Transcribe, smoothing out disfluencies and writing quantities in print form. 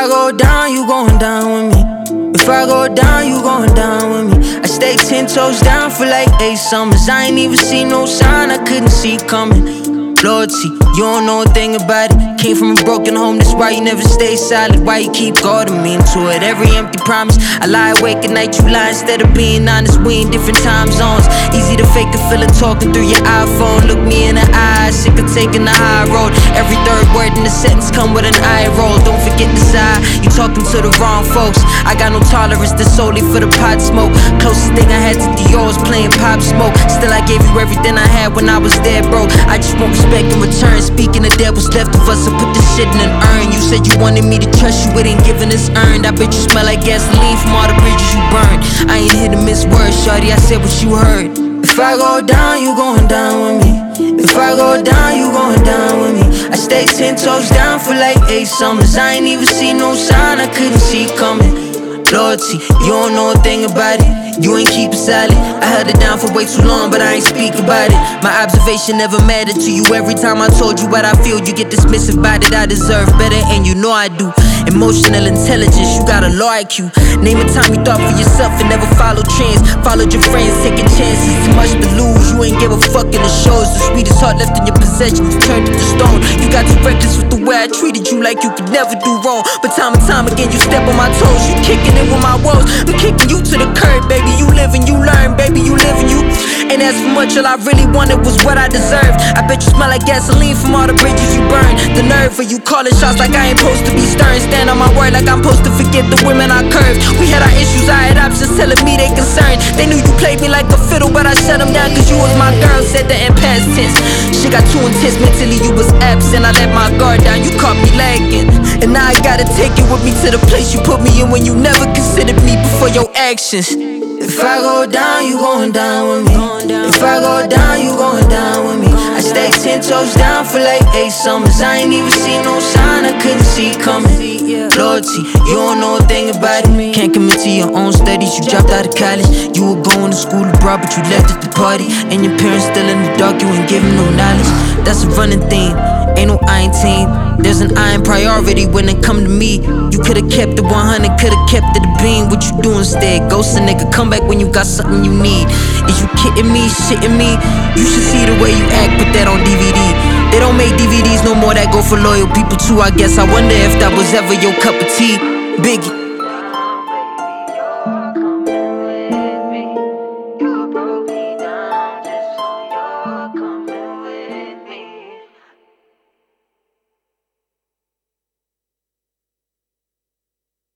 I go down, you going down with me. If I go down, you going down with me. I stay 10 toes down for like 8 summers. I ain't even seen no sign I couldn't see coming. Loyalty, you don't know a thing about it. Came from a broken home, that's why you never stay silent. Why you keep guarding me into it? Every empty promise, I lie awake at night, you lie instead of being honest. We in different time zones. Easy to fake a feeling talking through your iPhone. Look me in the eye, sick of taking the high road. Every third word in the sentence come with an eye roll. Don't forget the side, you talking to the wrong folks. I got no tolerance, that's solely for the pot smoke. Closest thing I had to Dior was playing Pop Smoke. Still I gave you everything I had when I was dead broke. I just want respect in return. Speaking of that, what's left of us, I put this shit in an urn. You said you wanted me to trust you, it ain't giving us earned. I bet you smell like gasoline from all the bridges you burned. I ain't here to miss words, shawty, I said what you heard. If I go down, you going down with me. If I go down, you going down with me. I stay 10 toes down for like 8 summers. I ain't even seen no sign I couldn't see coming. Loyalty, you don't know a thing about it. You ain't keep it silent. I held it down for way too long, but I ain't speak about it. My observation never mattered to you. Every time I told you what I feel, you get dismissive about it. I deserve better, and you know I do. Emotional intelligence, you got a low IQ. Name a time you thought for yourself and never followed trends. Followed your friends, taking chances, too much to lose. You ain't give a fuck in the shows. The sweetest heart left in your possession was turned into stone. You got too reckless with the way I treated you, like you could never do wrong. But time and time again, you step on my toes. You kicking it with my woes. I'm kicking you to the curb, baby. You live and you learn, baby. You live and you ain't asked for much. All I really wanted was what I deserved. I bet you smell like gasoline from all the bridges you burned. The nerve of you calling shots like I ain't supposed to be stern. Stand on my word like I'm supposed to forget the women I curved. We had our issues, I had options telling me they concerned. They knew you played me like a fiddle, but I shut them down cause you was my girl. Said that in past tense. Shit got too intense mentally, you was absent. I let my guard down, you caught me lagging. And now I gotta take it with me to the place you put me in when you never considered me before your actions. If I go down, you going down with me. If I go down, you going down with me. I stay 10 toes down for like 8 summers. I ain't even seen no sign I couldn't see coming. Loyalty, you don't know a thing about it. Can't commit to your own studies. You dropped out of college. You were going to school abroad, but you left at the party. And your parents still in the dark, you ain't giving no knowledge. That's a running theme, ain't no iron team. There's an iron priority when it come to me. You could've kept it 100, could've kept it a beam. What you do instead? Ghost a nigga, come back when you got something you need. Is you kidding me, shitting me? You should see the way you act, put that on DVD. They don't make DVDs no more that go for loyal people too, I guess. I wonder if that was ever your cup of tea. Biggie.